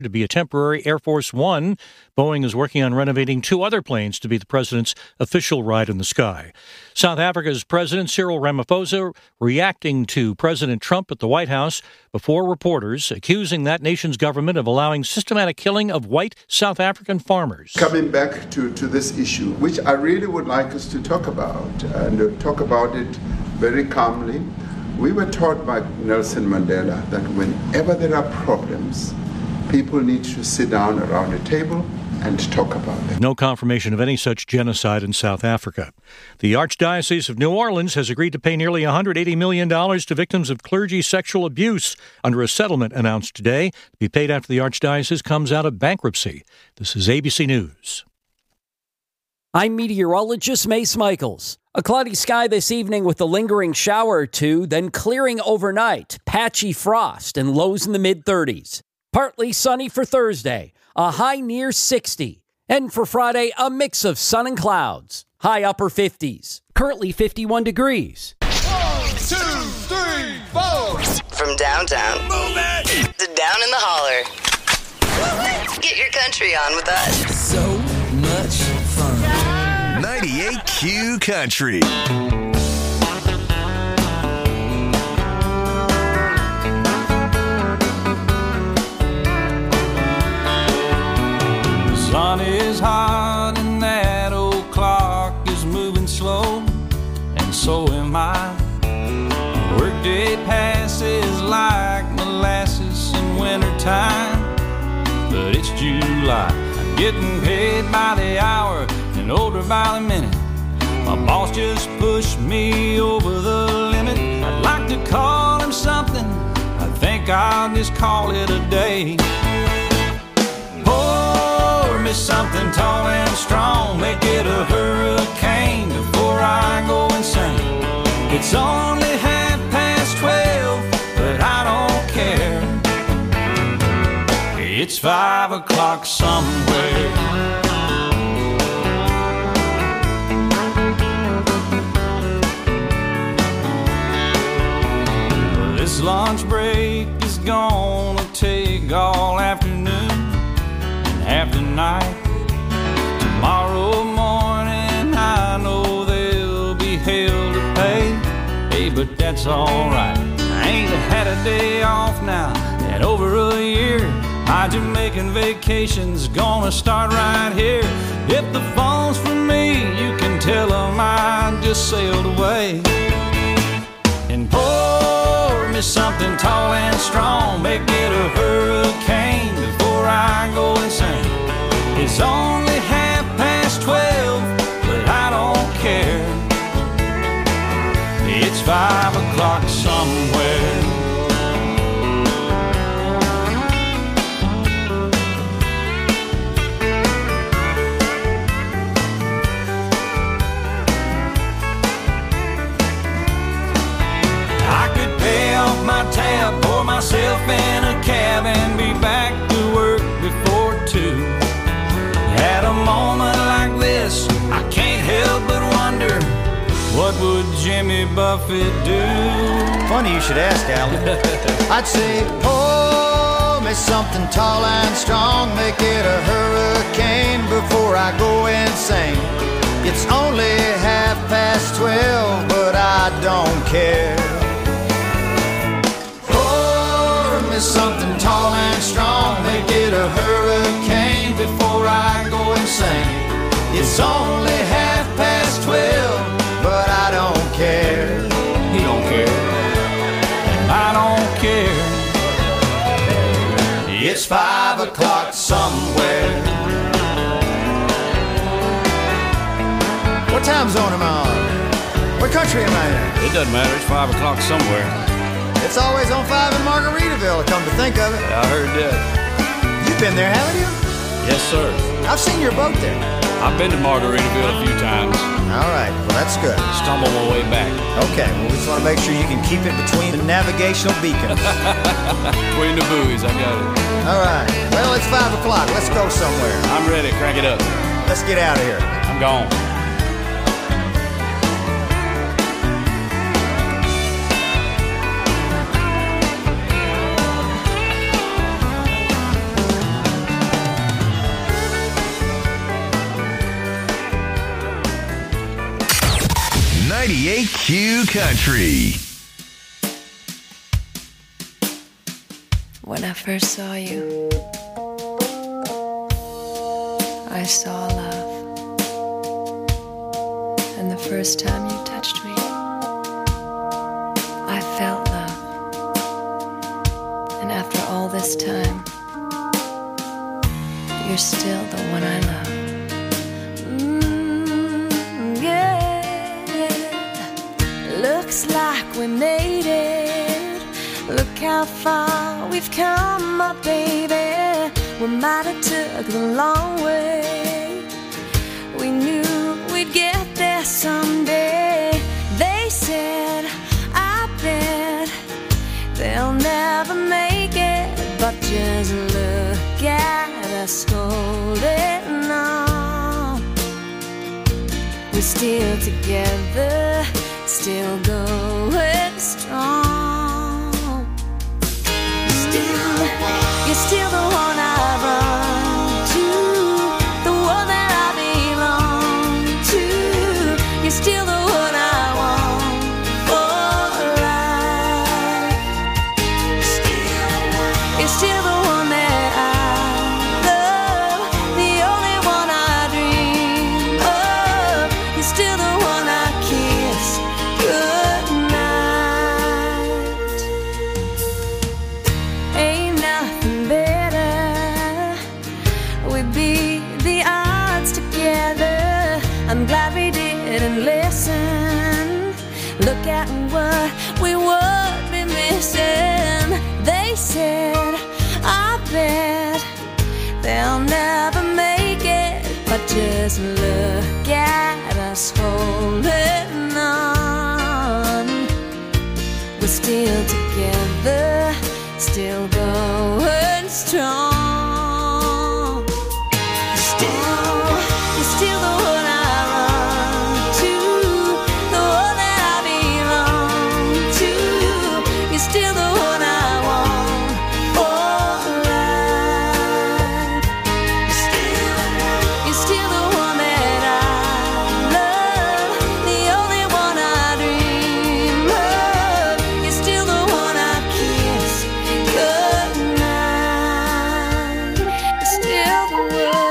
to be a temporary Air Force One. Boeing is working on renovating 2 other planes to be the president's official ride in the sky. South Africa's President Cyril Ramaphosa reacting to President Trump at the White House before reporters, accusing that nation's government of allowing systematic killing of white South African farmers. Coming back to this issue, which I really would like us to talk about, and talk about it very calmly. We were taught by Nelson Mandela that whenever there are problems, people need to sit down around a table and talk about them. No confirmation of any such genocide in South Africa. The Archdiocese of New Orleans has agreed to pay nearly $180 million to victims of clergy sexual abuse under a settlement announced today. To be paid after the Archdiocese comes out of bankruptcy. This is ABC News. I'm meteorologist Mace Michaels. A cloudy sky this evening with a lingering shower or two, then clearing overnight. Patchy frost and lows in the mid-30s. Partly sunny for Thursday, a high near 60. And for Friday, a mix of sun and clouds. High upper 50s. Currently 51 degrees. 1, 2, 3, 4. From downtown Move it to down in the holler. Get your country on with us. So much fun. 98Q Country. The sun is hot and that old clock is moving slow, and so am I. Workday passes like molasses in wintertime, but it's July. I'm getting paid by the hour and older by the minute. My boss just pushed me over the limit. I'd like to call him something, I think I'll just call it a day. Pour me something tall and strong, make it a hurricane before I go insane. It's only 12:30, but I don't care. It's 5 o'clock somewhere. This lunch break is gonna take all afternoon and half the night. Tomorrow morning I know there'll be hell to pay. Hey, but that's alright. I ain't had a day off now in over a year. My Jamaican vacation's gonna start right here. If the phone's for me, you can tell them I just sailed away. And pour me something tall and strong, make it a hurricane before I go insane. It's only 12:30, but I don't care. It's 5 o'clock somewhere. My tab, pour myself in a cab and be back to work before 2. At a moment like this, I can't help but wonder, what would Jimmy Buffett do? Funny you should ask, Alan. I'd say, pour me something tall and strong, make it a hurricane before I go insane. It's only 12:30, but I don't care. Something tall and strong, make it a hurricane before I go insane. It's only 12:30, but I don't care. He don't care, and I don't care. It's 5 o'clock somewhere. What time zone am I on? What country am I in? It doesn't matter, it's 5 o'clock somewhere. It's always on 5 in Margaritaville, come to think of it. I heard that. You've been there, haven't you? Yes, sir. I've seen your boat there. I've been to Margaritaville a few times. All right, well, that's good. Stumble my way back. Okay, well, we just want to make sure you can keep it between the navigational beacons. Between the buoys, I got it. All right, well, it's 5 o'clock. Let's go somewhere. I'm ready. Crank it up. Let's get out of here. I'm gone. Q Country. When I first saw you, I saw love. And the first time you touched me, I felt love. And after all this time, you're still the one I love. Looks like we made it. Look how far we've come, my baby. We might have took the long way. We knew we'd get there someday. They said, I bet they'll never make it. But just look at us holding on. We're still together, still going strong. You're still the one I run to, the one that I belong to. You're still the one I want for life. You're still the one that I love, the only one I dream of. You're still the one I kiss goodnight. Ain't nothing better. We beat the odds together. I'm glad we didn't listen. Look at what we would be missing. They said, I bet they'll never make it. But just look at us holding on. We're still together, still going strong. You're still the one I run to, the one that I belong to. You're still the one I want for life. You're still the one that I love, the only one I dream of. You're still the one I kiss goodnight. You're still the one.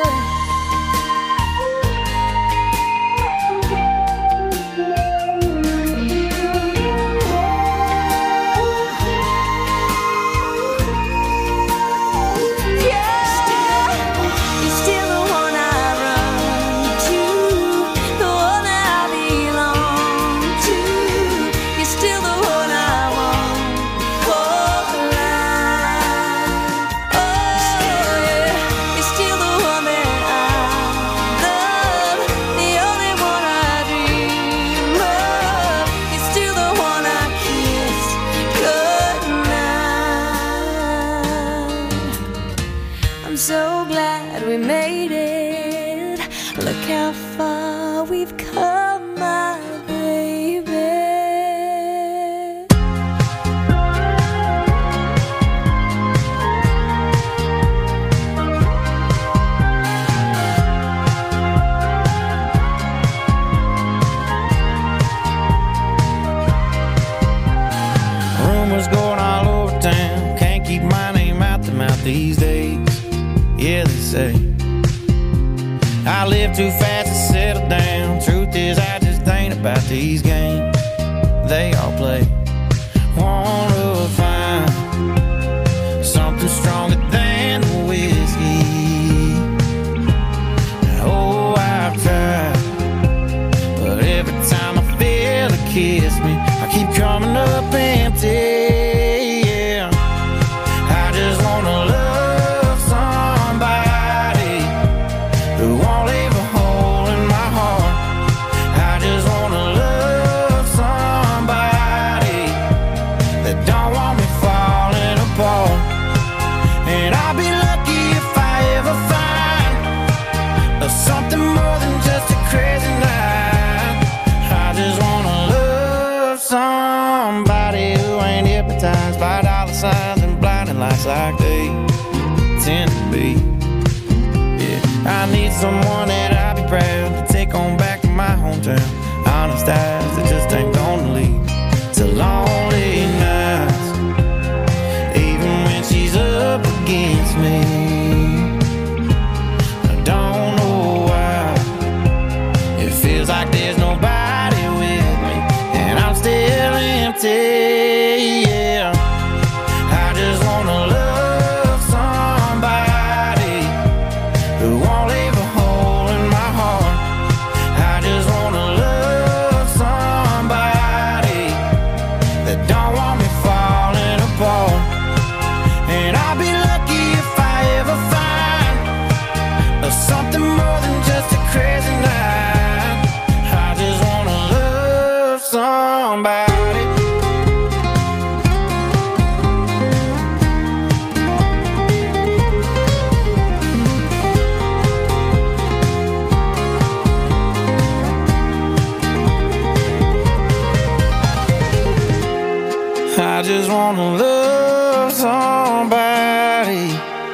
You're still the one I run to, the one that I belong to. You're still the one I want for life. Oh yeah, you're still the one that I love, the only one I dream of. You're still the one I kiss goodnight. I'm so glad we made it. Look how far we've come, my baby. Rumors going all over town. Can't keep my name out the mouth these days. Yeah, they say I live too fast to settle down. Truth is, I just ain't about these games they all play. Wanna find something stronger than the whiskey. Oh, I've tried, but every time I feel it kiss me, I keep coming up empty. Yeah, I just wanna love somebody who won't leave a hole in my heart. I just wanna love somebody that don't want me falling apart. And I'll be lucky if I ever find something more than just a crazy night. I just wanna love somebody who ain't hypnotized by dollar signs and blinding lights like they tend to be. Yeah, I need someone that I'll be proud to take on back to my hometown. Honest eyes that just ain't gonna lonely. It's a lonely night, even when she's up against me. I don't know why it feels like there's nobody with me, and I'm still empty. Yeah, I just wanna love somebody who won't leave a hole in my heart. I just wanna love somebody that don't want me falling apart. And I'll be lucky if I ever find something more than just a crazy night. I just wanna love somebody. I just wanna love somebody.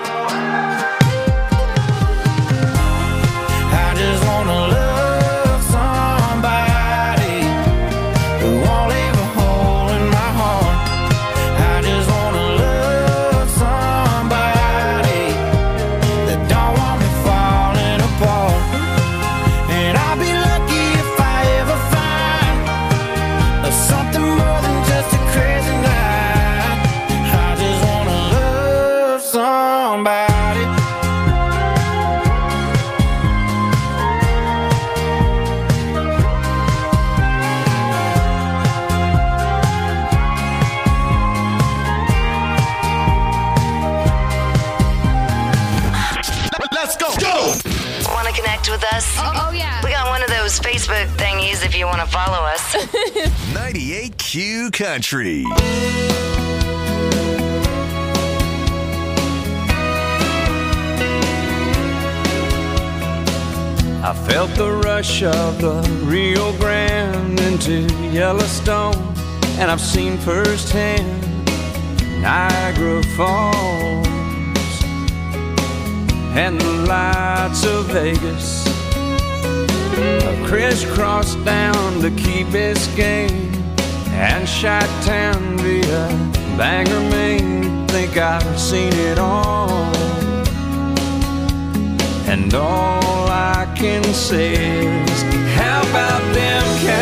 I just wanna love somebody who won't leave a hole in my heart. I just wanna love somebody that don't want me falling apart. And I'll be lucky if I ever find something more than just a crazy night. I just wanna love somebody. Let's go. Go. Want to connect with us? Oh, yeah. We got one of those Facebook thingies if you want to follow us. 98Q Country. I felt the rush of the Rio Grande into Yellowstone, and I've seen firsthand Niagara Falls and the lights of Vegas. I crisscrossed down to Key Biscayne and Chi-Town via Bangor, Maine. Think I've seen it all, and all I can say is, how about them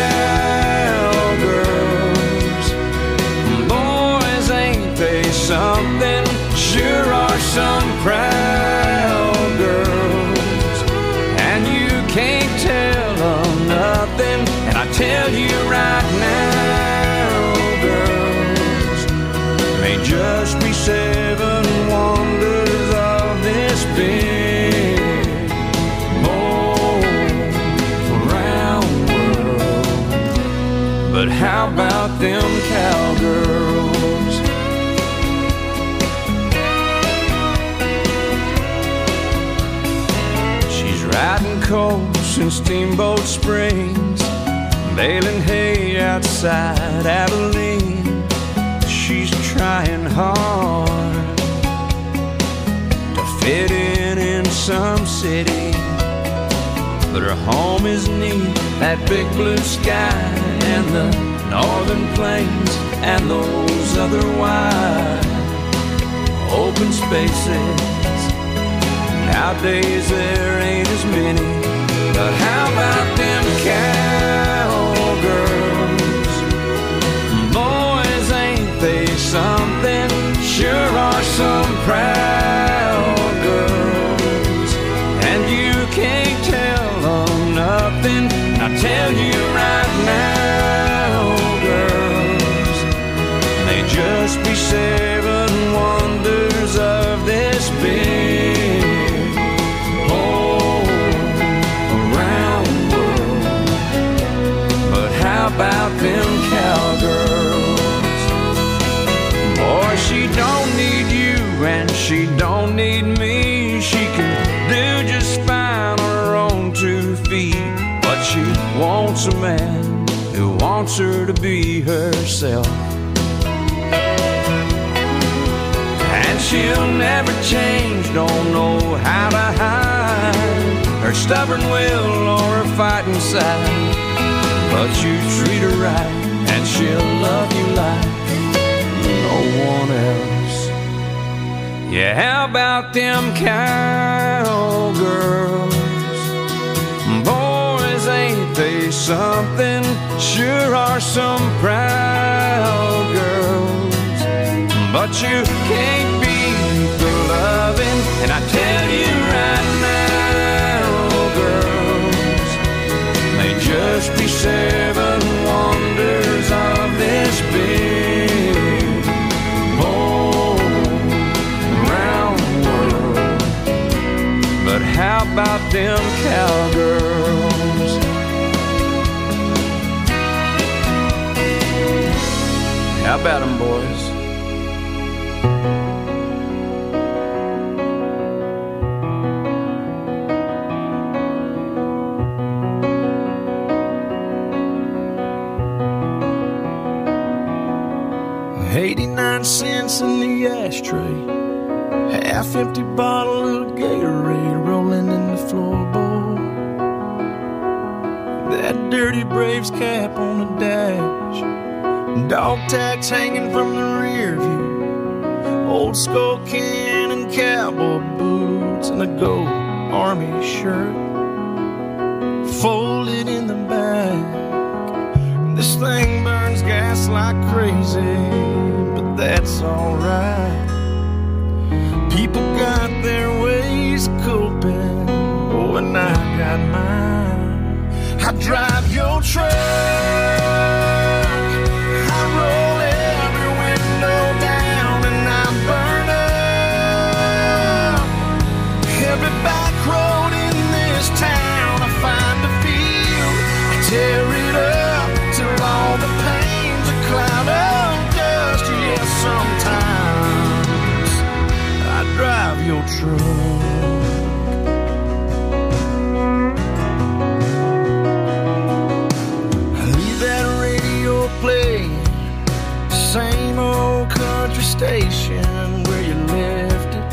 cowgirls? Boys, ain't they something? Sure are some proud girls, and you can't tell them nothing. And I tell you right now, girls, may just be 7 wonders of this big round world. But how about them cowgirls? She's riding coals in Steamboat Springs, baling hay outside Abilene. She's trying hard to fit in some city, but her home is neat, that big blue sky and the northern plains and those other wide open spaces. Nowadays there ain't as many, but how about them cowgirls? Boys, ain't they something? Sure are some proud girls, and you can't tell them nothing. I tell you right now, girls, they just be 7 wonders of this big whole around world. But how about them cowgirls? Boy, she don't need you and she don't need me. She can do just fine on her own 2 feet, but she wants a man who wants her to be herself. And she'll never change, don't know how to hide her stubborn will or her fighting side. But you treat her right and she'll love you like no one else. Yeah, how about them cowgirls? Boys, ain't they something? Sure are some proud girls, but you can't beat the loving. And I tell you right now, girls, may just be 7 wonders of this big whole round world. But how about them cowgirls? How about them, boys? $0.89 in the ashtray, half-empty bottle of Gatorade rolling in the floorboard. That dirty Braves cap on the dash, dog tags hanging from the rear view, old skull can and cowboy boots, and a gold army shirt folded in the back. This thing burns gas like crazy, but that's alright. People got their ways of coping, oh, and I got mine. I drive your truck, I roll every window down, and I burn up every back road in this town. I find a field, I tear it up till all the pain's a cloud of dust. Yes, sometimes I drive your truck. Leave that radio playing, same old country station where you left it.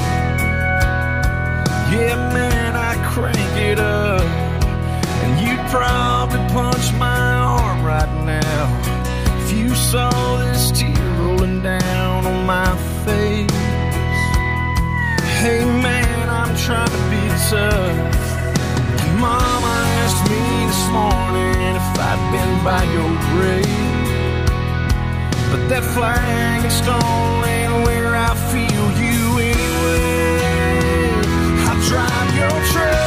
Yeah, man, I crank it up, and you'd probably punch my arm right now if you saw this tear rolling down on my face. Hey man, I'm trying to be tough. Mama asked me this morning if I'd been by your grave, but that flag and stone ain't where I feel you anyway. I drive your truck,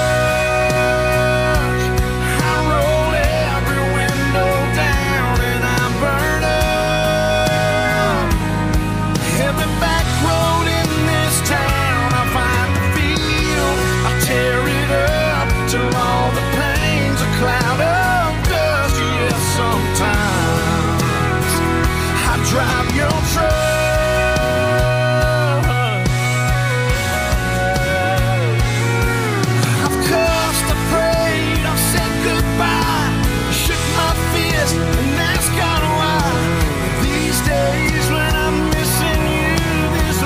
cloud of dust. Yes, sometimes I drive your truck. I've cussed, I prayed, I've said goodbye, shook my fist and asked God why. These days when I'm missing you this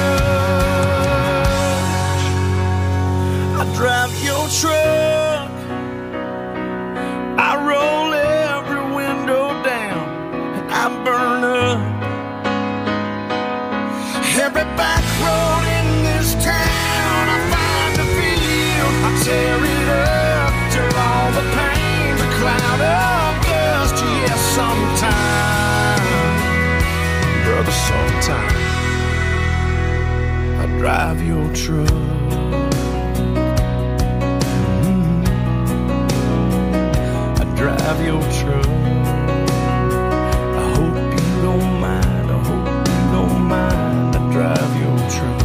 much, I drive your truck, I roll every window down, and I burn up every back road in this town. I find a field, I tear it up till all the pain's a cloud of dust. Yes, sometime, brother, sometime I drive your truck. Drive your truck. I hope you don't mind, I hope you don't mind. I drive your truck.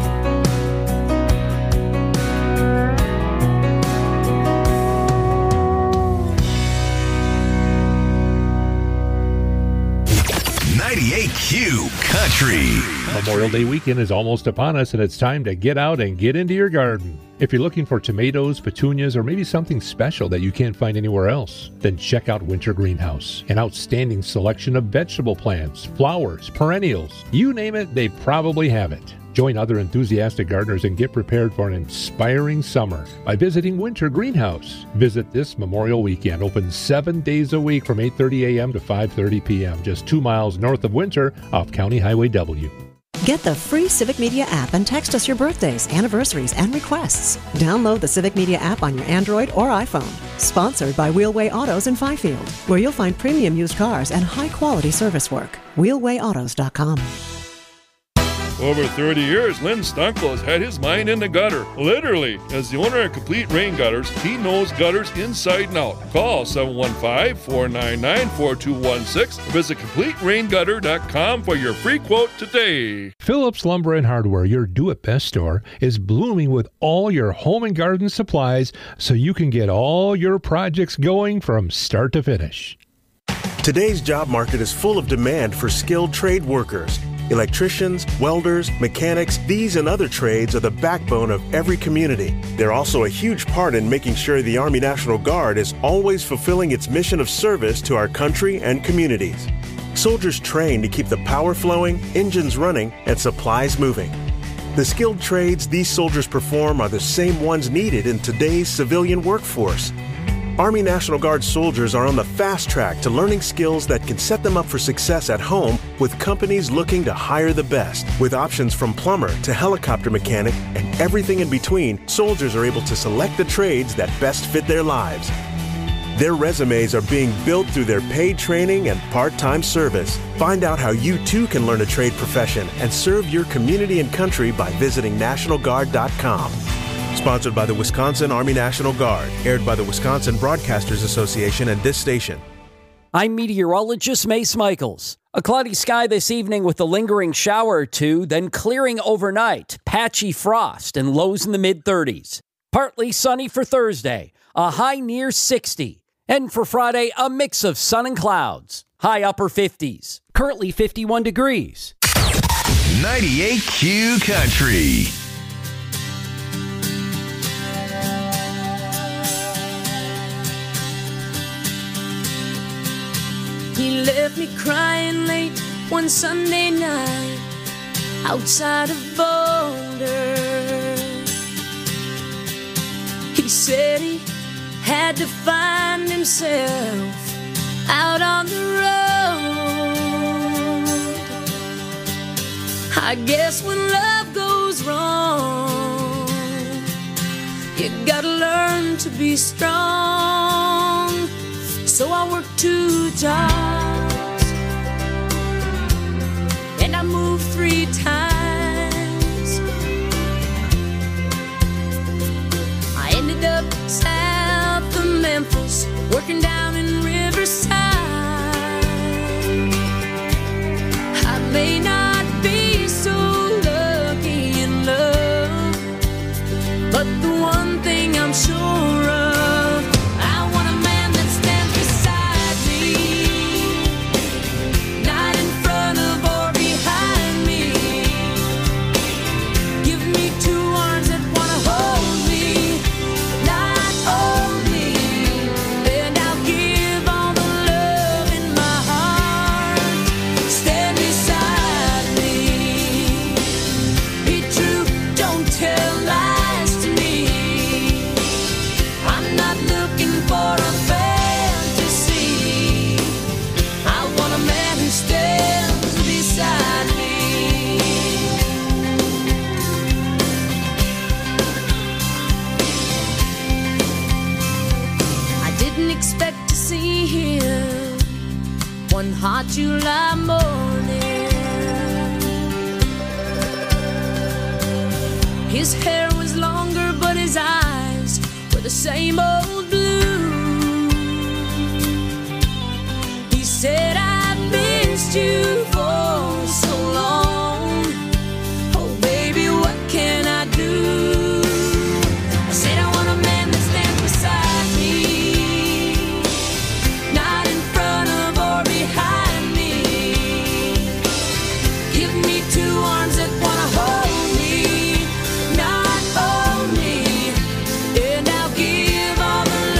98Q Country. Memorial Day weekend is almost upon us, and it's time to get out and get into your garden. If you're looking for tomatoes, petunias, or maybe something special that you can't find anywhere else, then check out Winter Greenhouse. An outstanding selection of vegetable plants, flowers, perennials. You name it, they probably have it. Join other enthusiastic gardeners and get prepared for an inspiring summer by visiting Winter Greenhouse. Visit this Memorial Weekend, open 7 days a week from 8:30 a.m. to 5:30 p.m., just 2 miles north of Winter off County Highway W. Get the free Civic Media app and text us your birthdays, anniversaries, and requests. Download the Civic Media app on your Android or iPhone. Sponsored by Wheelway Autos in Fifield, where you'll find premium used cars and high-quality service work. WheelwayAutos.com. Over 30 years, Lynn Stunkel has had his mind in the gutter, literally. As the owner of Complete Rain Gutters, he knows gutters inside and out. Call 715-499-4216 or visit CompleteRainGutter.com for your free quote today. Phillips Lumber and Hardware, your do-it-best store, is blooming with all your home and garden supplies so you can get all your projects going from start to finish. Today's job market is full of demand for skilled trade workers. Electricians, welders, mechanics, these and other trades are the backbone of every community. They're also a huge part in making sure the Army National Guard is always fulfilling its mission of service to our country and communities. Soldiers train to keep the power flowing, engines running, and supplies moving. The skilled trades these soldiers perform are the same ones needed in today's civilian workforce. Army National Guard soldiers are on the fast track to learning skills that can set them up for success at home with companies looking to hire the best. With options from plumber to helicopter mechanic and everything in between, soldiers are able to select the trades that best fit their lives. Their resumes are being built through their paid training and part-time service. Find out how you too can learn a trade profession and serve your community and country by visiting NationalGuard.com. Sponsored by the Wisconsin Army National Guard. Aired by the Wisconsin Broadcasters Association and this station. I'm meteorologist Mace Michaels. A cloudy sky this evening with a lingering shower or two, then clearing overnight. Patchy frost and lows in the mid-30s. Partly sunny for Thursday, a high near 60. And for Friday, a mix of sun and clouds. High upper 50s. Currently 51 degrees. 98Q Country. He left me crying late one Sunday night outside of Boulder. He said he had to find himself out on the road. I guess when love goes wrong, you gotta learn to be strong. So I worked 2 jobs and I moved 3 times. I ended up south of Memphis, working down in Riverside. I may not be so lucky in love, but the one thing I'm sure of, one hot July morning. His hair was longer, but his eyes were the same old blue. He said, I missed you for so long. Oh, baby, what can I do? I said, I want a man that stands beside me, not in front of or behind me. Give me 2 arms that wanna hold me, not own me, and I'll give all the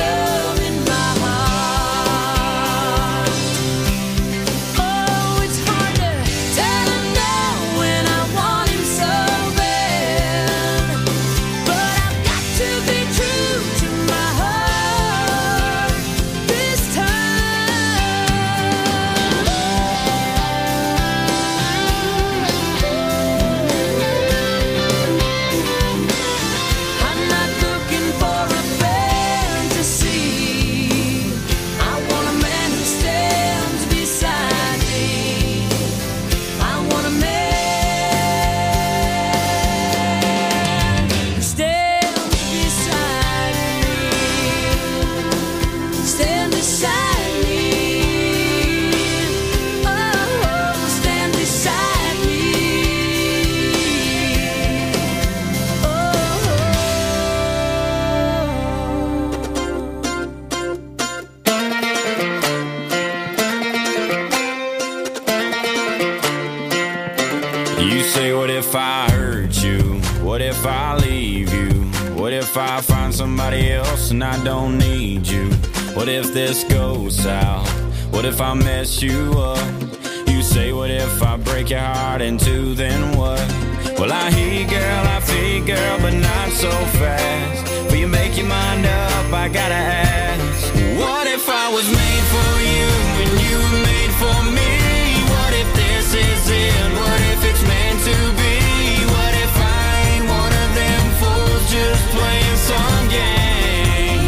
if I leave you? What if I find somebody else and I don't need you? What if this goes south? What if I mess you up? You say, what if I break your heart in two, then what? Well, I hear you, girl, I feel you, girl, but not so fast. Will you make your mind up? I gotta ask. What if I was made for you and you were made for me? What if this is it? What if it's meant to be? What if I ain't one of them fools just playing some game?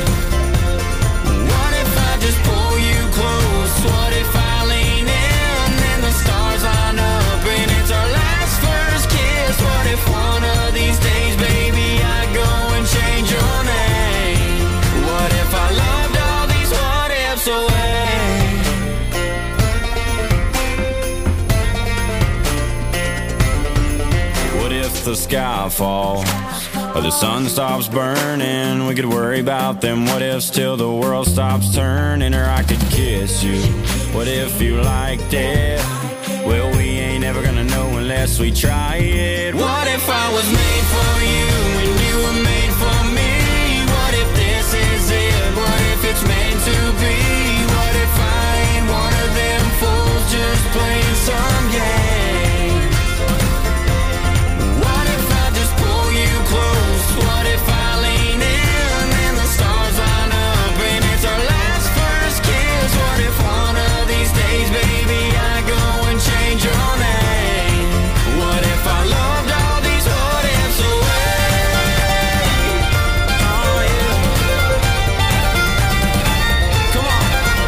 What if I just pull you close? What if I lean in and the stars line up and it's our last first kiss? What if one of these days, baby, I go and change your name? What if I loved all these what ifs away? What if the sky falls or the sun stops burning? We could worry about them what ifs till the world stops turning. Or I could kiss you. What if you liked it? Well, we ain't ever gonna know unless we try it. What if I was made for you and you were made for me? What if this is it? What if it's meant to be? What if I ain't one of them fools just playing some game? What if I just pull you close? What if I lean in and the stars line up and it's our last first kiss? What if one of these days, baby, I go and change your name? What if I loved all these what ifs away? Oh yeah. Come on.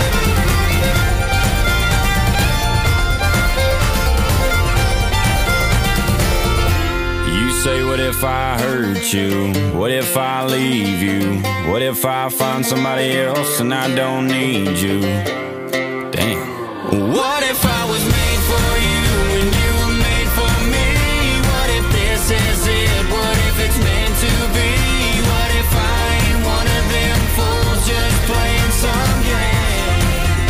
You say, what if I hurt you? What if I leave you? What if I find somebody else and I don't need you? Damn. What if I was made for you and you were made for me? What if this is it? What if it's meant to be? What if I ain't one of them fools just playing some game?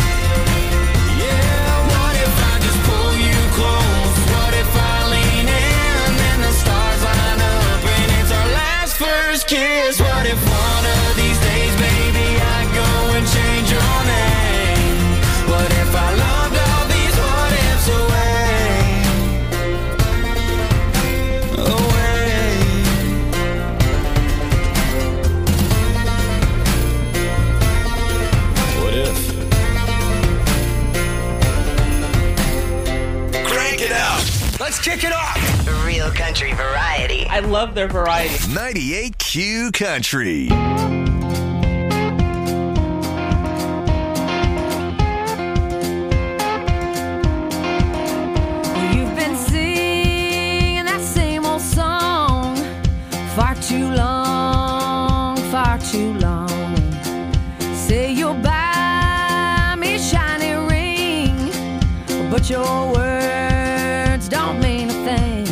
Yeah, what if I just pull you close? What if I lean in and the stars line up and it's our last first kiss? What if one of these days, baby, I go and change your name? What if I loved all these what ifs away? Away. What if? Crank it up. Let's kick it off. Real country variety. I love their variety. 98Q Country. You've been singing that same old song far too long, far too long. Say you'll buy me a shiny ring, but your words don't mean a thing.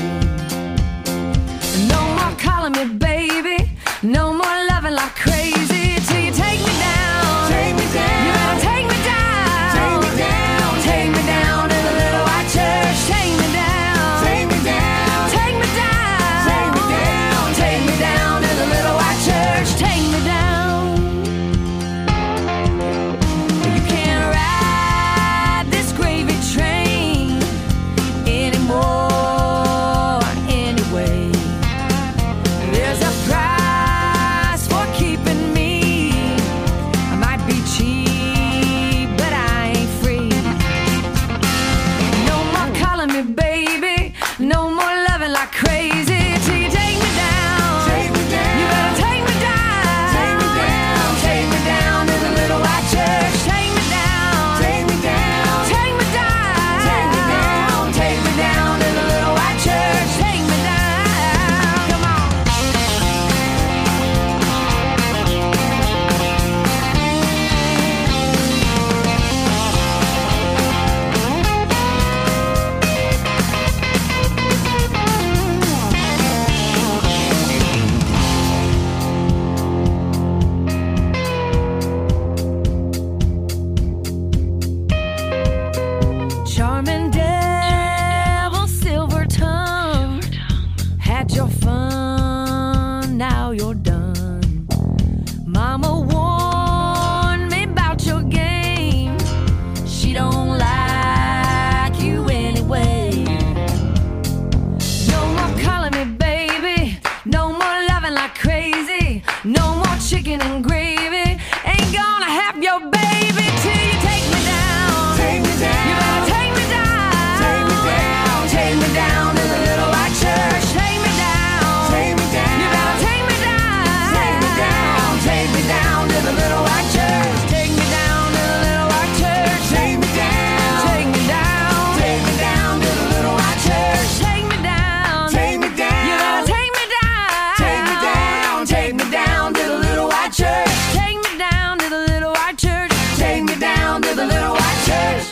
No more calling me baby, no more loving like crazy till you take me down. Take me down. You better take me down. Take me down. Take me down to the little white church. Take me down. Take me down. Take me down. Take me down. Take me down to the little white church. Take me down. You can't ride this gravy train anymore anyway. There's a price Mama warned me about your game. She don't like you anyway. No more calling me baby. No more loving like crazy. No more chicken and gravy. Ain't gonna have your baby till you take me down. Take me down. You better take me down. Take me down. Take me down to the little white church. Take me down. Take me down. You better take me down. Take me down. Take me down to the little white church. Take me down to the little white church. Take me down. Take me down. Take me down to the little white church. Take me down. Take me down. You better take me down. Take me down. Take me down to the little white church. Take me down to the little white church. Take me down to the little white church.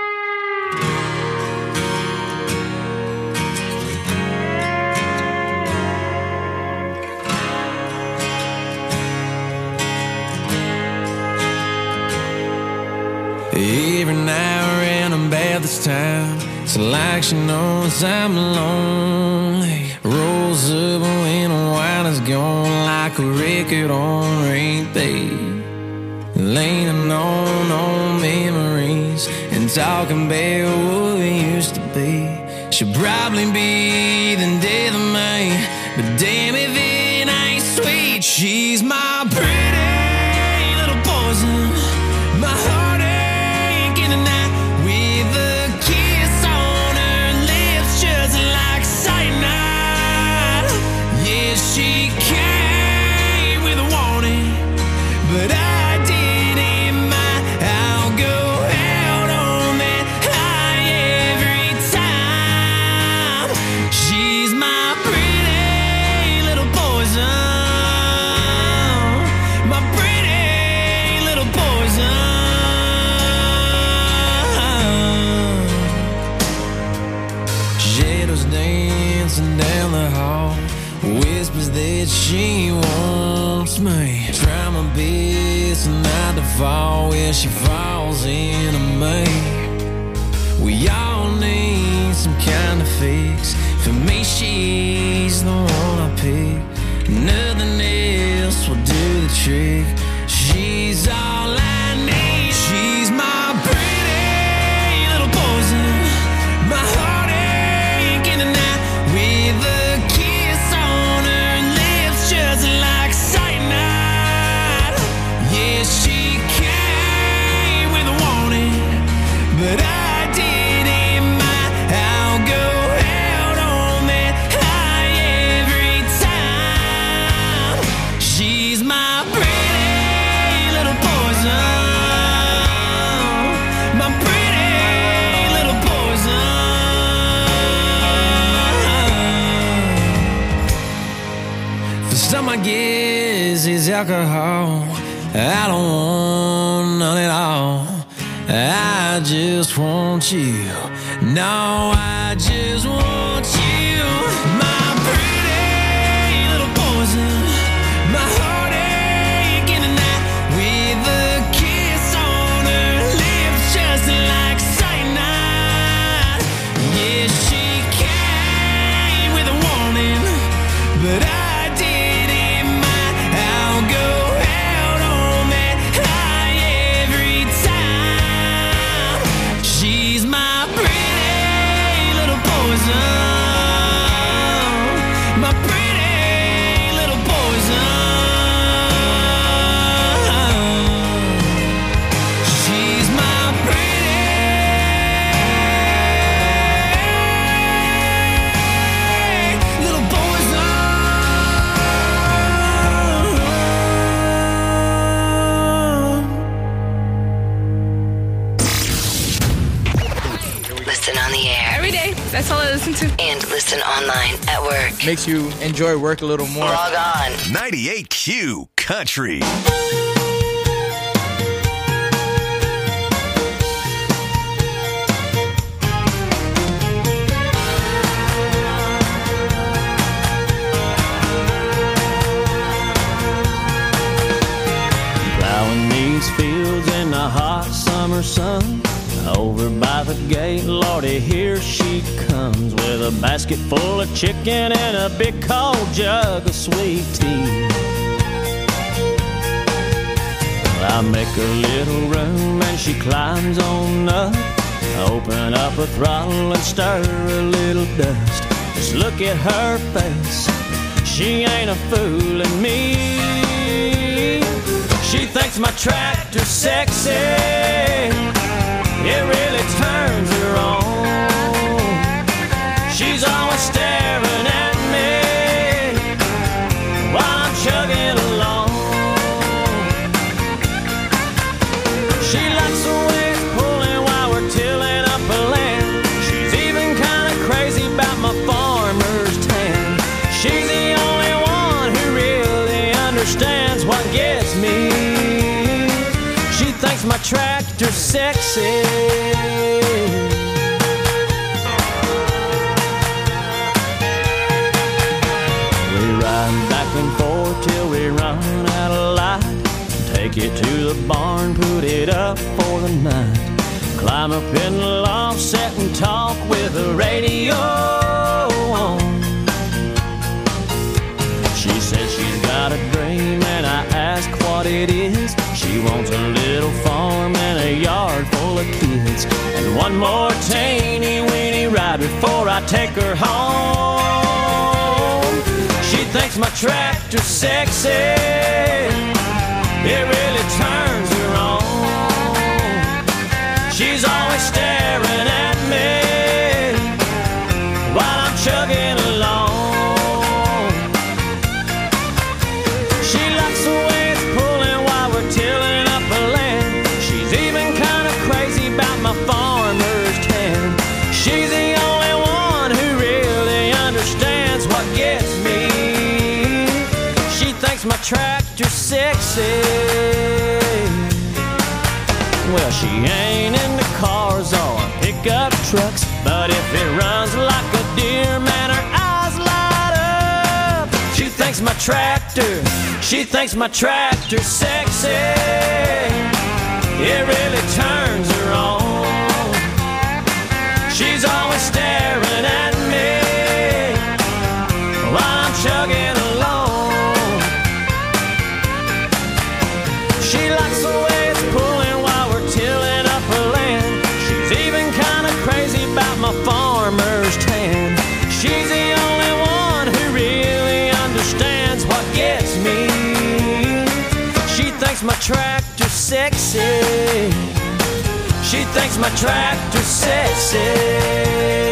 Every now and then I'm bad this time. It's like she knows I'm lonely. Rolls up when the wine is gone, like a record on repeat. Leaning on old memories and talking about what we used to be. She'll probably be the death of me, but damn if it ain't sweet. She's my pretty little poison, my heartache in the night, with a kiss on her lips just like cyanide. Yeah, she came with a warning, but I didn't mind. I'll go out on that high every time. She's my pretty little poison, my pretty little poison. Shadows dancing down the hall, whispers that she wants me. Try my best not to fall where she falls into me. We all need some kind of fix. For me, she's the one I pick. Nothing else will do the trick. She's all I need. She's my pretty little poison, my heartache in the night, with a kiss on her lips just like cyanide. Yeah, she came with a warning, but I didn't mind. I'll go out on that high every time. She's my pretty little poison, my pretty little poison. For some, I guess it's alcohol. I don't want none at all. I just want you. No, I just want you. My pretty little poison, my heartache in the night, with a kiss on her lips just like cyanide. Yeah, she came with a warning, but I didn't mind. I'll go out on that high every time. She's my pretty little poison, my pretty little poison. She's my pretty little poison. Listen on the air. Every day. That's all I listen to. And listen online at work. Makes you enjoy work a little more. Log on. 98Q Country. Plowing these fields in the hot summer sun. Over by the gate, Lordy, here she comes, with a basket full of chicken and a big cold jug of sweet tea. I make a little room and she climbs on up. Open up a throttle and stir a little dust. Just look at her face, she ain't a fooling me. She thinks my tractor's sexy, it really turns her on. She's always staring at me while I'm chugging along. She likes the way it's pulling while we're tilling up a land. She's even kind of crazy about my farmer's tan. She's the only one who really understands what gets me. She thinks my tractor's sexy. We ride back and forth till we run out of light. Take it to the barn, put it up for the night. Climb up in the loft, sit and talk with the radio on. She says she's got a dream and I ask what it is. She wants a little farm and a yard full of kids, and one more teeny weeny ride before I take her home. She thinks my tractor's sexy, it really turns her on. She's always staring at me while I'm chugging along. She likes the way it's pulling while we're tilling up a land. She's even kind of crazy about my farmer's tan. She's the only one who really understands what gets me. She thinks my tractor's sexy. Well, she ain't into cars or pickup trucks, but if it runs like a deer, man, her eyes light up. She thinks my tractor's sexy, it really turns her on. She's always staring at me while I'm chugging along. She likes the way it's pulling while we're tilling up her land. She's even kind of crazy about my farmer's tan. She's the only one who really understands what gets me. She thinks my tractor's sexy. She thinks my tractor's sexy.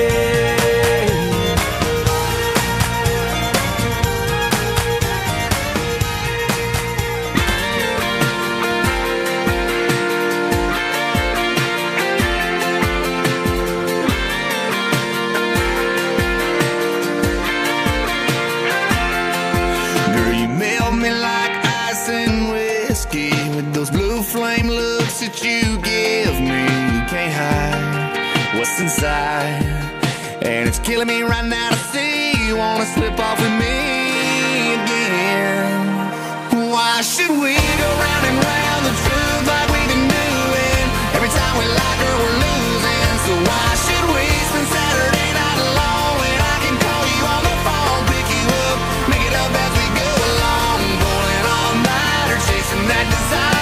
Flame looks that you give me, you can't hide what's inside, and it's killing me right now to see you wanna slip off with me again. Why should we go round and round the truth like we've been doing? Every time we like her, we're losing. So why should we spend Saturday night alone when I can call you on the phone, pick you up, make it up as we go along, pulling all night or chasing that desire.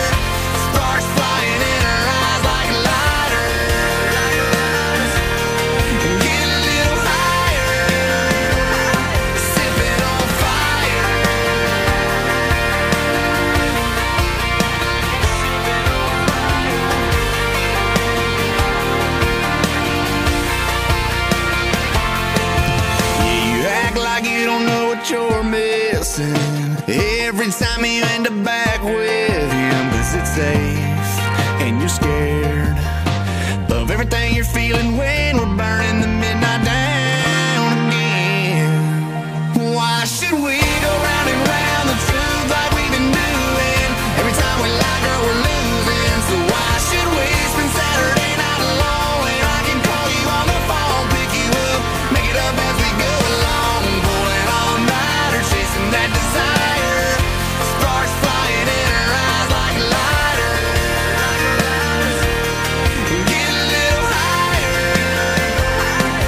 You're missing every time you end up back with him, 'cause it's safe and you're scared of everything you're feeling when we're burning the midnight down again. Why should we go round and round the truth like we've been doing? Every time we like her, we're losing. So why should we spend Saturday night alone when I can call you on the phone, pick you up, make it up as we go along, pulling all night or chasing that desire. Sparks flying in her eyes like lighters. Get a little higher.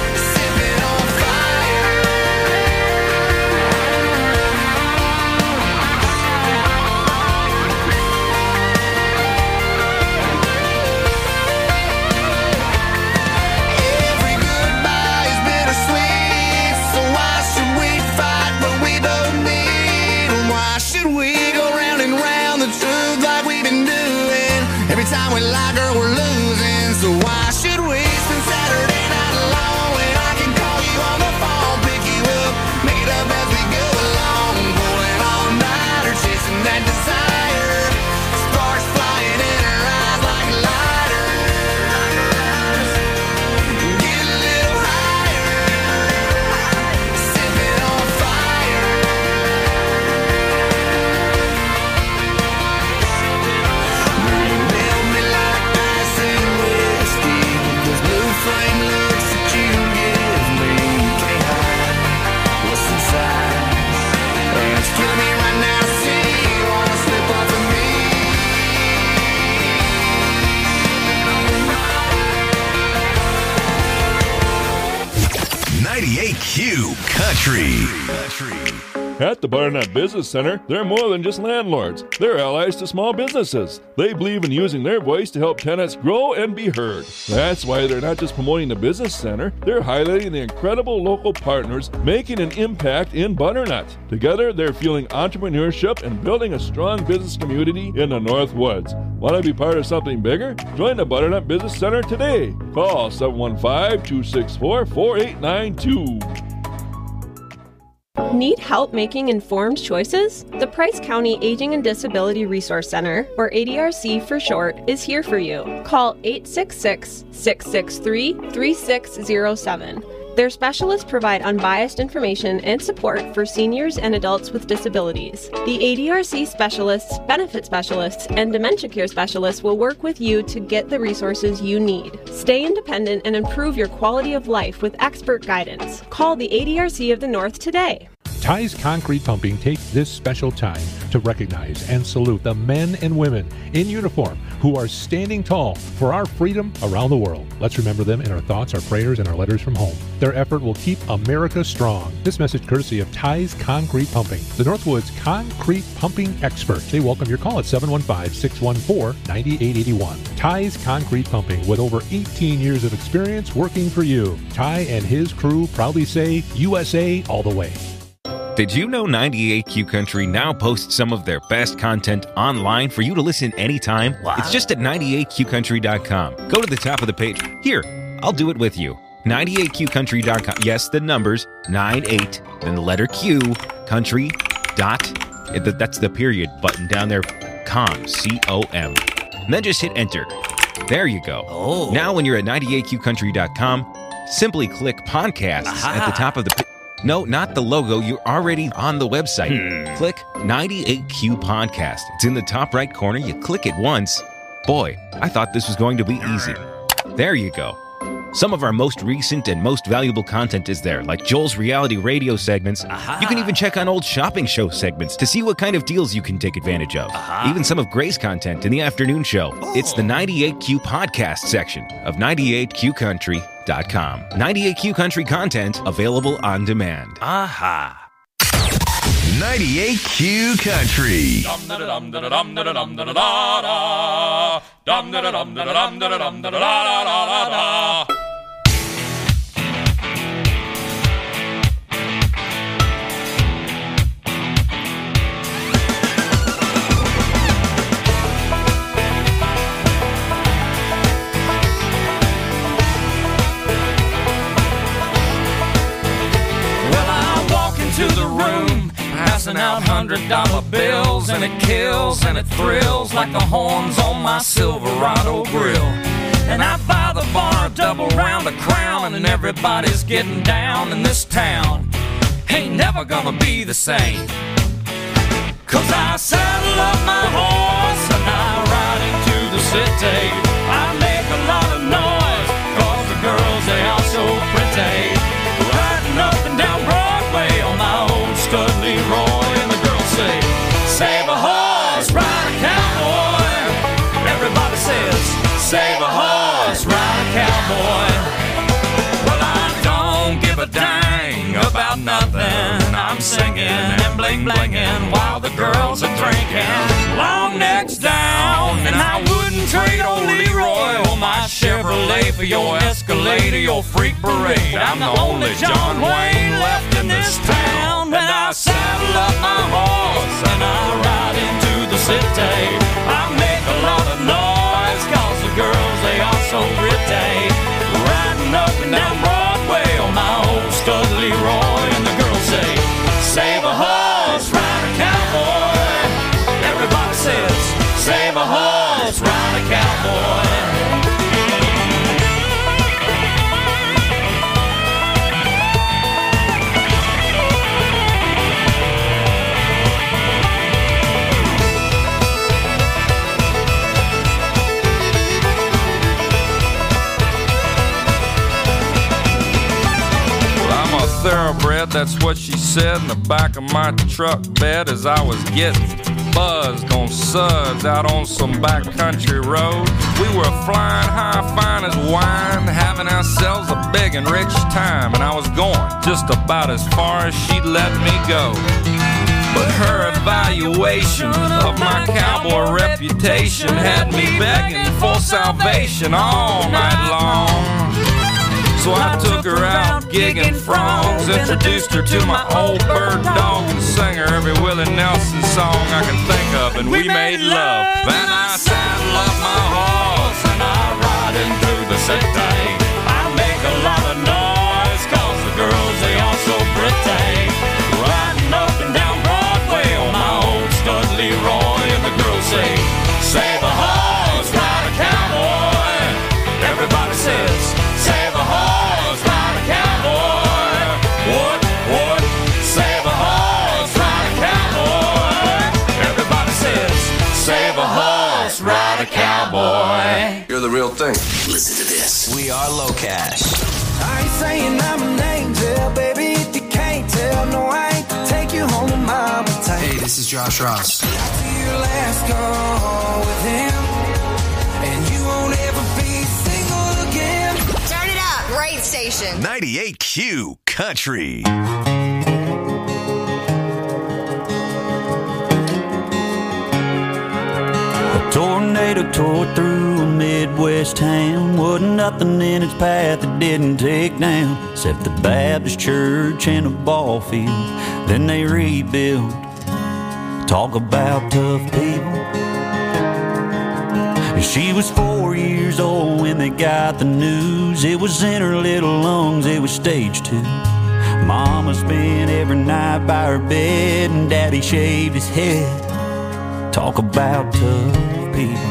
should we go round and round the truth like we've been doing? Every time we lie, girl, we're losing. So why should we spend Saturday night alone when I can call you on the phone, pick you up, make it up as we go along, pulling all night or chasing that desire, sparks flying in her eyes like lighters. Get a little higher, sipping on fire. You melt me like ice and whiskey. Those blue flame looks that you give me, you can't hide what's inside. And it's killing me right now to see you wanna slip off of me. 98Q Country. At the Butternut Business Center, they're more than just landlords. They're allies to small businesses. They believe in using their voice to help tenants grow and be heard. That's why they're not just promoting the business center, they're highlighting the incredible local partners making an impact in Butternut. Together, they're fueling entrepreneurship and building a strong business community in the North Woods. Want to be part of something bigger? Join the Butternut Business Center today. Call 715-264-4892. Need help making informed choices? The Price County Aging and Disability Resource Center, or ADRC for short, is here for you. Call 866-663-3607. Their specialists provide unbiased information and support for seniors and adults with disabilities. The ADRC specialists, benefit specialists, and dementia care specialists will work with you to get the resources you need. Stay independent and improve your quality of life with expert guidance. Call the ADRC of the North today. Ties Concrete Pumping takes this special time to recognize and salute the men and women in uniform who are standing tall for our freedom around the world. Let's remember them in our thoughts, our prayers, and our letters from home. Their effort will keep America strong. This message courtesy of Ties Concrete Pumping, the Northwoods concrete pumping expert. They welcome your call at 715-614-9881. Ties Concrete Pumping, with over 18 years of experience working for you. Ty and his crew proudly say USA all the way. Did you know 98Q Country now posts some of their best content online for you to listen anytime? Wow. It's just at 98qcountry.com. Go to the top of the page. Here, I'll do it with you. 98qcountry.com. Yes, the numbers, 98, then the letter Q, country, dot, that's the period button down there, com, C-O-M. And then just hit enter. There you go. Oh. Now when you're at 98qcountry.com, simply click podcasts at the top of the page. No, not the logo. You're already on the website. Click 98Q Podcast. It's in the top right corner. You click it once. Boy, I thought this was going to be easy. There you go. Some of our most recent and most valuable content is there, like Joel's reality radio segments. You can even check on old shopping show segments to see what kind of deals you can take advantage of. Even some of Gray's content in the afternoon show. It's the 98Q Podcast section of 98qcountry.com. 98Q Country content available on demand. 98Q Country. To the room, passing out $100 bills, and it kills and it thrills like the horns on my Silverado grill. And I buy the bar a double round of Crown, and everybody's getting down in this town. Ain't never gonna be the same, 'cause I saddle up my horse and I ride into the city. I make a lot of noise, 'cause the girls, they are so pretty. Riding up and down Broadway on my old stud Leroy, and the girls say, save a horse, ride a cowboy. Everybody says, save a horse, ride a cowboy. Well, I don't give a dang about nothing. I'm singing and bling-blinging while the girls are drinking. Long necks down, and I wouldn't trade old Leroy or my Chevrolet for your Escalade or your freak parade. I'm the only John Wayne left in this town, and I saddle up my horse and I cowboy. Everybody says, save a horse, ride a cowboy. Thoroughbred, that's what she said in the back of my truck bed as I was getting buzzed on suds out on some backcountry road. We were flying high, fine as wine, having ourselves a big and rich time, and I was going just about as far as she'd let me go. But her evaluation of my cowboy reputation had me begging for salvation all night long. So I took her out gigging frogs, introduced her to my old bird dog, and sang her every Willie Nelson song I can think of, and we made love. And I saddle up my horse and I ride him through the city. I make a lot of noise 'cause the girls, they all so pretty. Riding up and down Broadway on my old stud Leroy, and the girls say, save a horse, ride a cowboy. Everybody says, save a horse, ride a cowboy. What? Save a horse, ride a cowboy. Everybody says, save a horse, ride a cowboy. You're the real thing. Listen to this. We are Low Cash. I ain't saying I'm an angel, baby, if you can't tell. No, I ain't to take you home to mama tight. Hey, this is Josh Ross. After your last call with him, and you won't ever be single again. Turn it up. Great station. 98Q Country. A tornado tore through a Midwest town. Wasn't nothing in its path that didn't take down, except the Baptist church and a ball field. Then they rebuilt. Talk about tough people. She was 4 years old when they got the news. It was in her little lungs, it was stage 2. Mama spent every night by her bed, and Daddy shaved his head. Talk about tough people.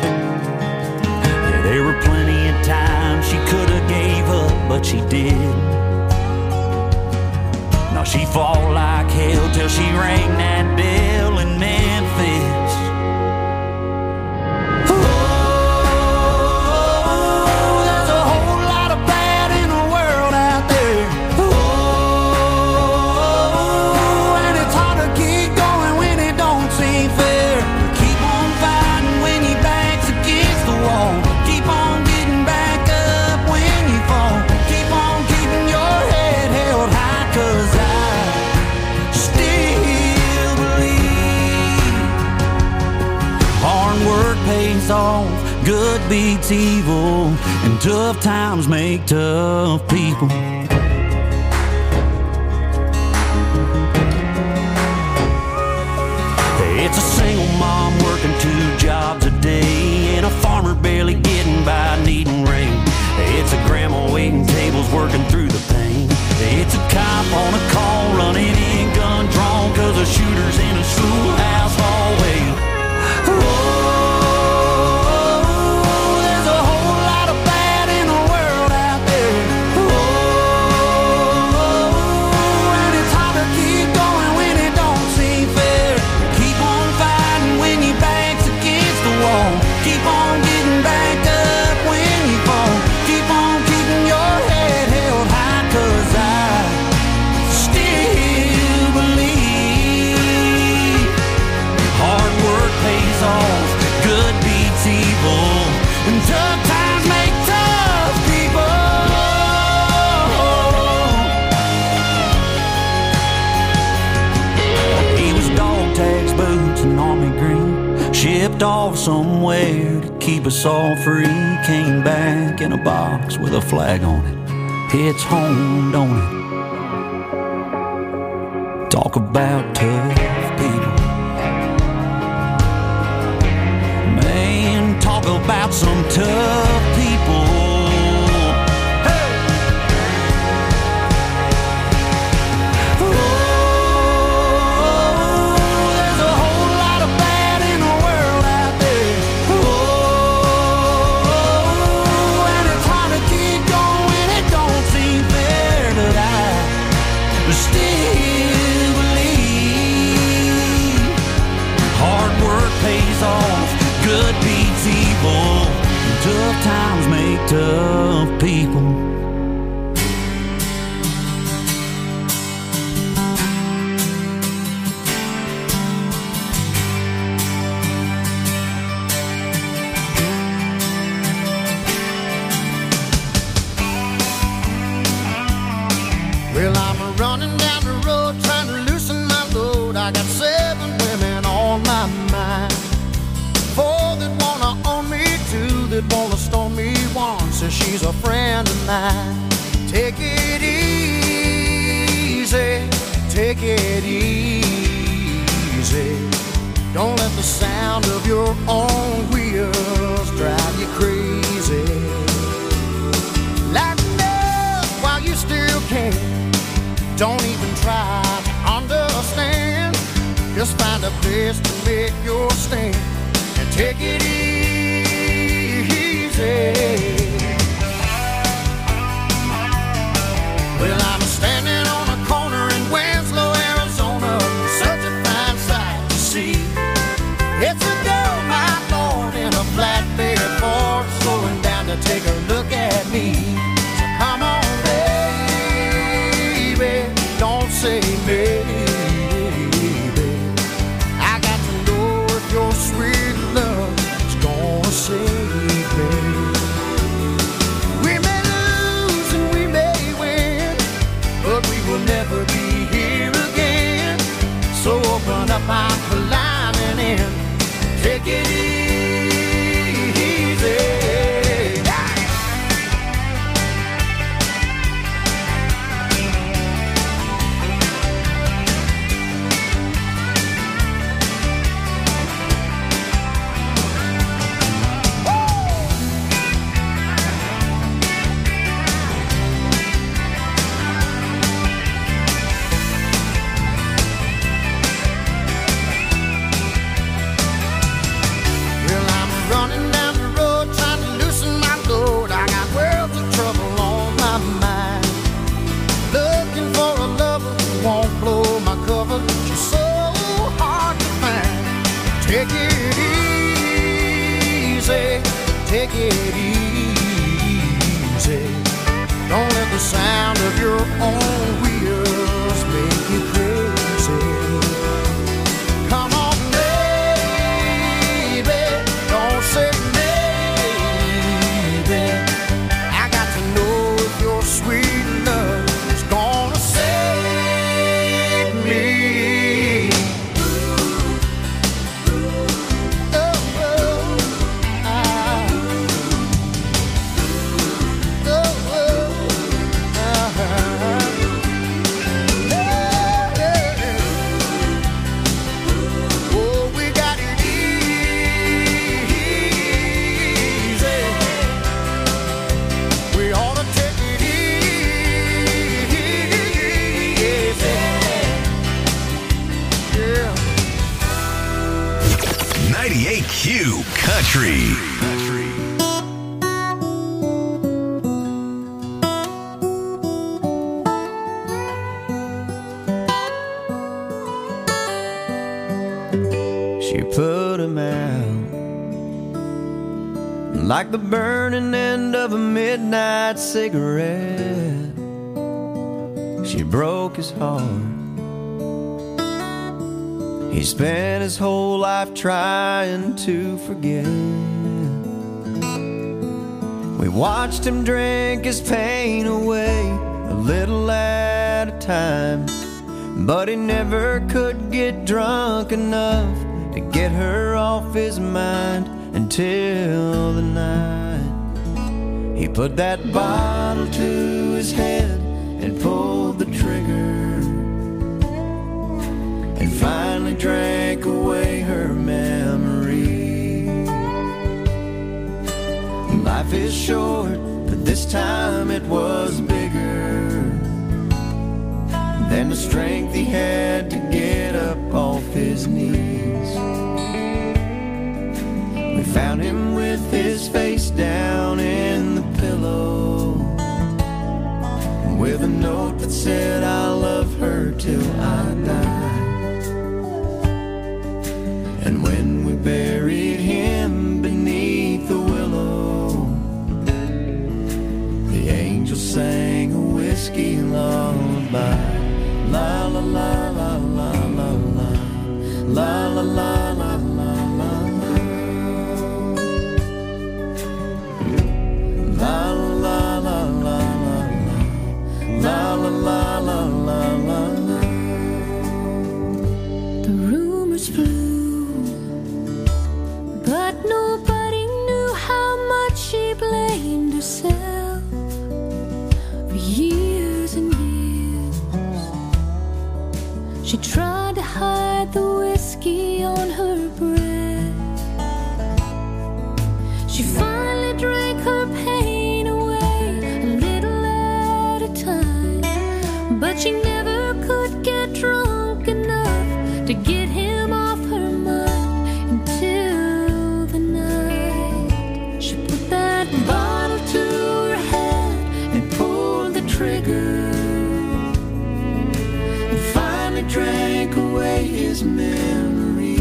Yeah, there were plenty of times she could have gave up, but she didn't. Now she fought like hell till she rang that bell in Memphis. Off. Good beats evil, and tough times make tough people. It's a single mom working 2 jobs a day, and a farmer barely getting by needing rain. It's a grandma waiting tables working through the pain. It's a cop on a call running in gun drawn 'cause a shooter's in a schoolhouse hallway. Shipped off somewhere to keep us all free. Came back in a box with a flag on it. It's home, don't it? Talk about tough people. Man, talk about some tough people. There's times make tough people. Well, I'm running down the road trying to loosen my load. I got 7 women on my mind. 4 that wanna own me, 2 that wanna stone me. 1 says she's a friend of mine. Take it easy, take it easy. Don't let the sound of your own wheels drive you crazy. Lighten up while you still can. Don't even try to understand. Just find a place to make your stand and take it easy. Well, I'm standing on a corner in Winslow, Arizona. Such a fine sight to see. It's a gold mine lord in a flatbed Ford, slowing down to take a look at me. So come on, don't say maybe. I got to know if your sweet love is gonna save me. We may lose and we may win, but we will never be here again. So open up our climbing in, take it easy. Take it easy, take it easy. Don't let the sound of your own wheels make you crazy. Come on, baby, don't say maybe. I got to know if your sweet love is gonna save me. Q Country. She put him out like the burning end of a midnight cigarette. She broke his heart. He spent his whole life trying to forget. We watched him drink his pain away a little at a time, but he never could get drunk enough to get her off his mind until the night he put that bottle to his head and pulled the trigger, and finally drank away her memory. Life is short, but this time it was bigger than the strength he had to get up off his knees. We found him with his face down in the pillow, with a note that said, "I'll love her till I die." And when we buried him beneath the willow, la la la la la la la la la la. The rumors flew, but nobody knew how much she blamed herself for years and years. She tried to hide the whiskey on her breath. She finally drank her pain away a little at a time, but she never could get drunk enough to get him off her mind until the night she put that bottle to her head and pulled the trigger and finally drank away his memory.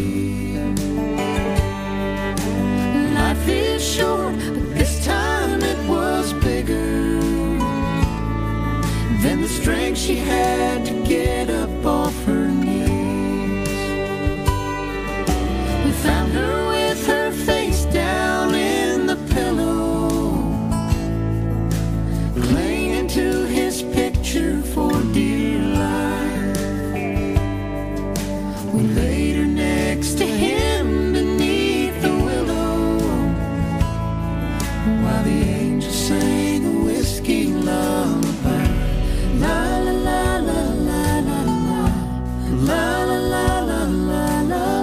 Life is short, but this time it was bigger than the strength she had to get up off her knees. We found her with her face down in the pillow, clinging to his picture for dear life. We laid her next to him beneath the willow, while the angels sang a whiskey lullaby. La la la la la la la la la la la la la.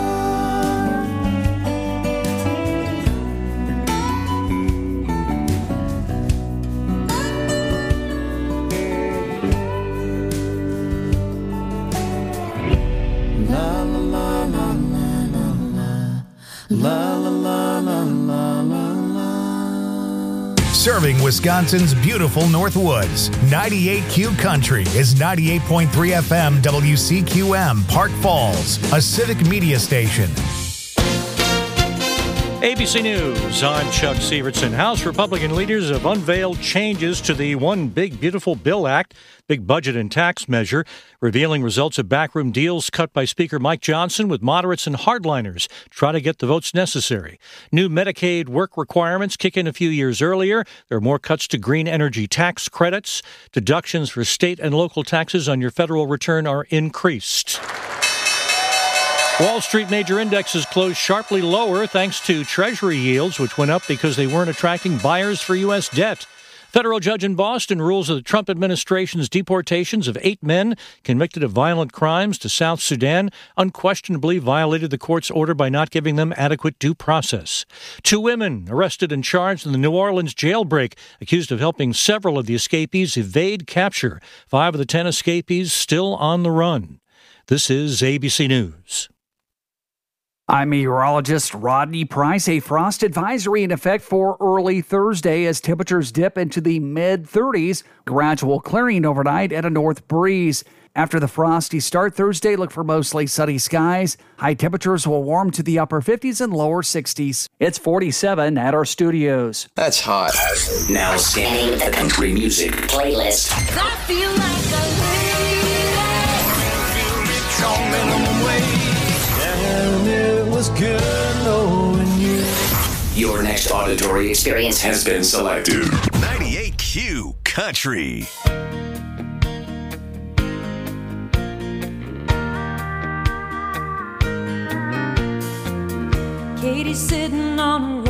La la la la la la la la la la. Serving Wisconsin's beautiful Northwoods. 98Q Country is 98.3 FM WCQM, Park Falls, a civic media station. ABC News, I'm Chuck Severson. House Republican leaders have unveiled changes to the One Big Beautiful Bill Act, big budget and tax measure, revealing results of backroom deals cut by Speaker Mike Johnson with moderates and hardliners to try to get the votes necessary. New Medicaid work requirements kick in a few years earlier. There are more cuts to green energy tax credits. Deductions for state and local taxes on your federal return are increased. Wall Street major indexes closed sharply lower thanks to Treasury yields, which went up because they weren't attracting buyers for U.S. debt. Federal judge in Boston rules that the Trump administration's deportations of 8 men convicted of violent crimes to South Sudan unquestionably violated the court's order by not giving them adequate due process. 2 women arrested and charged in the New Orleans jailbreak, accused of helping several of the escapees evade capture. 5 of the 10 escapees still on the run. This is ABC News. I'm meteorologist Rodney Price. A frost advisory in effect for early Thursday as temperatures dip into the mid-30s. Gradual clearing overnight and a north breeze. After the frosty start Thursday, look for mostly sunny skies. High temperatures will warm to the upper 50s and lower 60s. It's 47 at our studios. That's hot. Now scanning the country music playlist. I feel like a lady. Minimum wage. And it was good knowing you. Your next auditory experience has been selected. 98Q Country. Katie's sitting on a